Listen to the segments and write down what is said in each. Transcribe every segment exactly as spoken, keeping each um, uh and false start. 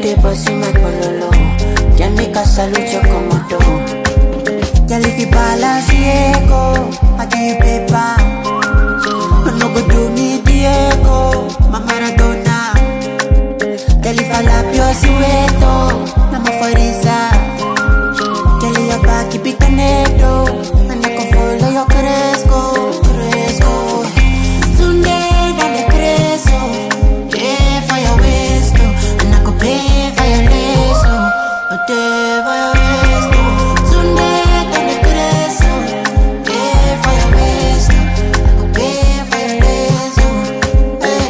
dey boss in my pololo. Can make a salute your commando. Girl, if you balance the ego, I give you paper. No go do me Diego, my Maradona. Girl, if I lap your sueto, I'm a forisa. Girl, your back, keep it canedo. And I can follow your cresco, cresco. Tunde, dale creso. Yeah, for your waist, and I could pay for your lace, oh, day for your waist. Tunde, dale creso. Yeah, for your waist, I could pay for your lace, oh, hey,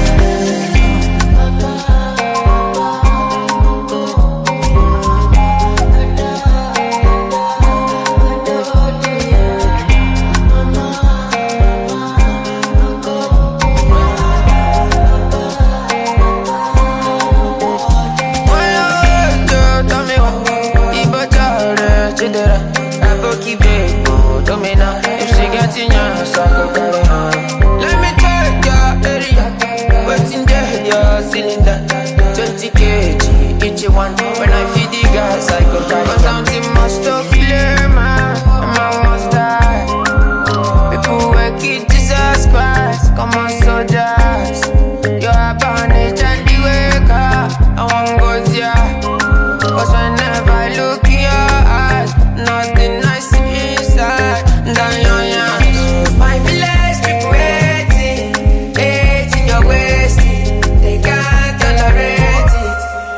let me check your area. Waiting there, your cylinder. twenty kilograms, each one. When I feed the gas, I go carry. Cause something must have clear, man. And I must die. People work it, Jesus Christ. Come on, soldiers. You're a bandage and the waker. I want goes, yeah. Cause whenever I look in your eyes, nothing nice inside. Down your eyes. My village people waiting, hating your wasting. They can't tolerate it.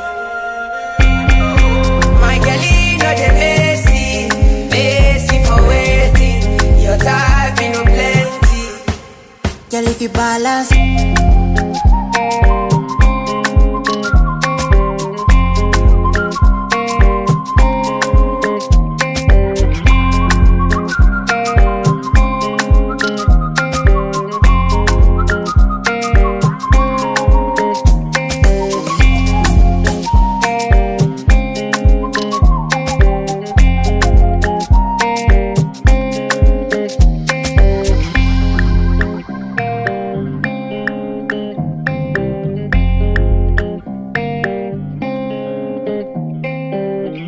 My girlie know they lazy, lazy for waiting. Your type, you know plenty. Girl, if you balance